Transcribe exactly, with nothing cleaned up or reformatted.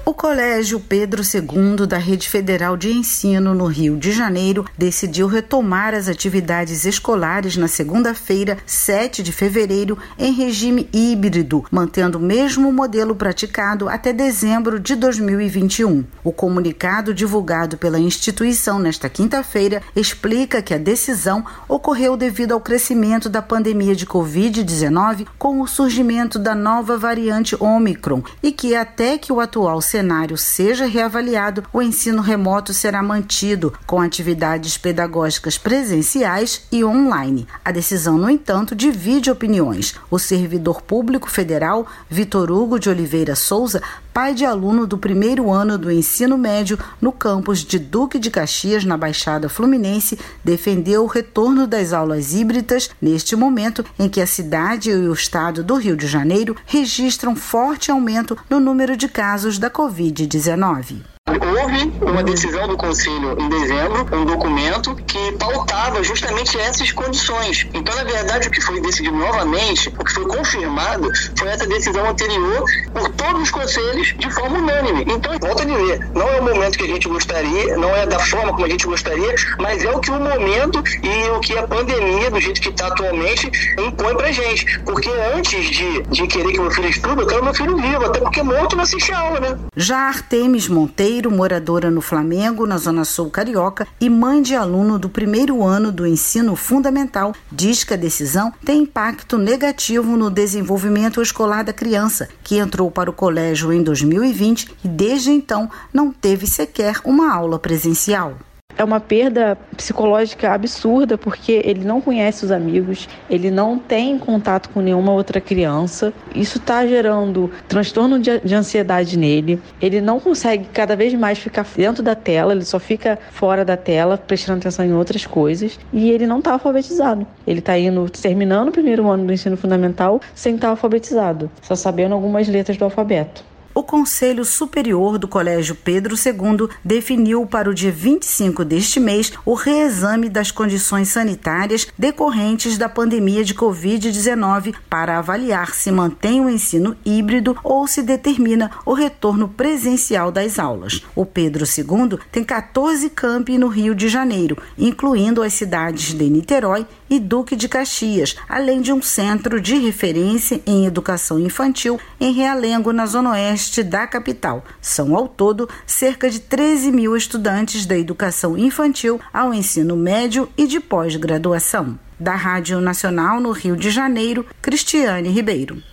O Colégio Pedro segundo da Rede Federal de Ensino no Rio de Janeiro decidiu retomar as atividades escolares na segunda-feira, sete de fevereiro, em regime híbrido, mantendo o mesmo modelo praticado até dezembro de dois mil e vinte e um. O comunicado divulgado pela instituição nesta quinta-feira explica que a decisão ocorreu devido ao crescimento da pandemia de covid dezenove com o surgimento da nova variante Ômicron e que até que o atual cenário seja reavaliado, o ensino remoto será mantido, com atividades pedagógicas presenciais e online. A decisão, no entanto, divide opiniões. O servidor público federal, Vitor Hugo de Oliveira Souza, pai de aluno do primeiro ano do ensino médio no campus de Duque de Caxias, na Baixada Fluminense, defendeu o retorno das aulas híbridas neste momento em que a cidade e o estado do Rio de Janeiro registram forte aumento no número de casos da covid dezenove. Houve uma decisão do Conselho em dezembro, um documento que pautava justamente essas condições. Então, na verdade, o que foi decidido novamente, o que foi confirmado, foi essa decisão anterior por todos os conselhos de forma unânime. Então, volto a dizer, não é o momento que a gente gostaria, não é da forma como a gente gostaria, mas é o que o momento e o que a pandemia, do jeito que está atualmente, impõe pra gente. Porque antes de, de querer que meu filho estude, eu quero meu filho vivo, até porque morto não assiste aula, né? Já Artemis Monteiro, moradora no Flamengo, na Zona Sul Carioca, e mãe de aluno do primeiro ano do ensino fundamental, diz que a decisão tem impacto negativo no desenvolvimento escolar da criança, que entrou para o colégio em dois mil e vinte e desde então não teve sequer uma aula presencial. É uma perda psicológica absurda, porque ele não conhece os amigos, ele não tem contato com nenhuma outra criança. Isso está gerando transtorno de, de ansiedade nele. Ele não consegue cada vez mais ficar dentro da tela, ele só fica fora da tela, prestando atenção em outras coisas. E ele não está alfabetizado. Ele está indo, terminando o primeiro ano do ensino fundamental sem estar alfabetizado, só sabendo algumas letras do alfabeto. O Conselho Superior do Colégio Pedro segundo definiu para o dia vinte e cinco deste mês o reexame das condições sanitárias decorrentes da pandemia de covid dezenove para avaliar se mantém o ensino híbrido ou se determina o retorno presencial das aulas. O Pedro segundo tem quatorze campi no Rio de Janeiro, incluindo as cidades de Niterói e Duque de Caxias, além de um centro de referência em educação infantil em Realengo, na Zona Oeste da capital. São, ao todo, cerca de treze mil estudantes da educação infantil ao ensino médio e de pós-graduação. Da Rádio Nacional no Rio de Janeiro, Cristiane Ribeiro.